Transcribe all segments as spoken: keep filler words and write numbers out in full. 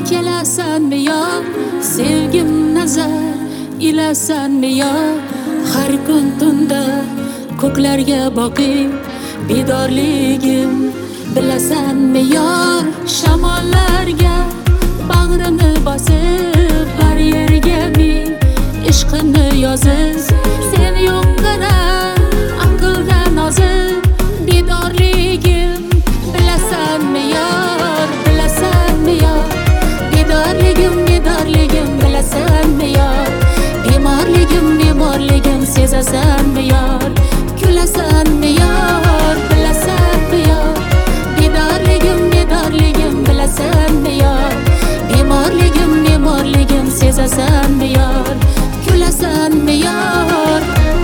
kelasanmi yor, sevgim nazar ilasanmi yor, har kun tunda ko'klarga boqib bedorligim bilasanmi yor, shamollarga bag'rini bosib har yerga men ishqimni yozib, sen yo'qqirar aqlda nozib bedorligim bilasanmi yor, bilasanmi yor, bedorligim bedorligim bilasanmi yor, bemorligim bemorligim sezasanmi yor, kulasanmi yor, bilasanmi yor, bedorligim bedorligim bilasanmi yor, bemorligim bemorligim sezasanmi yor, kulasanmi yor.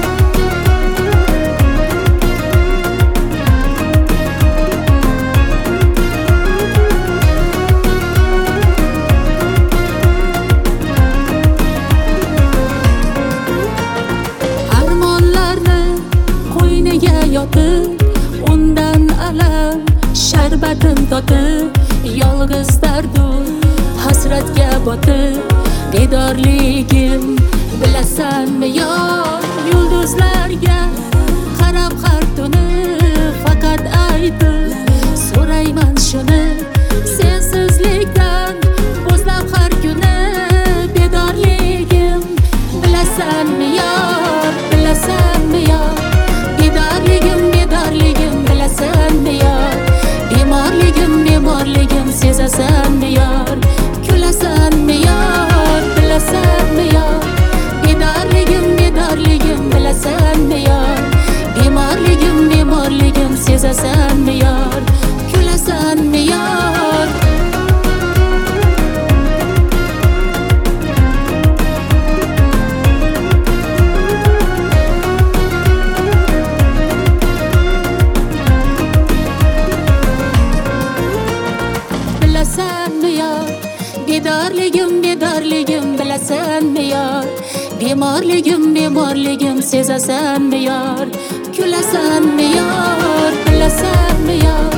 Yotib, undan alam sharbatin totib, yolg'iz dardu hasratga botib, bedorligim bilasanmi yor, yulduzlarga qarab har tuni faqat aytib so'rayman shuni, sensizlikdan bo'zlab har kuni bedorligim bilasanmi yor, bilasanmi yor, bedorligim bedorligim bilasanmi yor, bemorligim bemorligim sezasanmi yor, kulasanmi yor, bilasanmi yor, bedorligim bedorligim bilasanmi yor, bemorligim bemorligim sezasanmi yor, kulasanmi yor. Bilasanmi yor, bedorligim bedorligim bilasanmi yor, bemorligim bemorligim sezasanmi yor, kulasanmi yor, bilasanmi yor,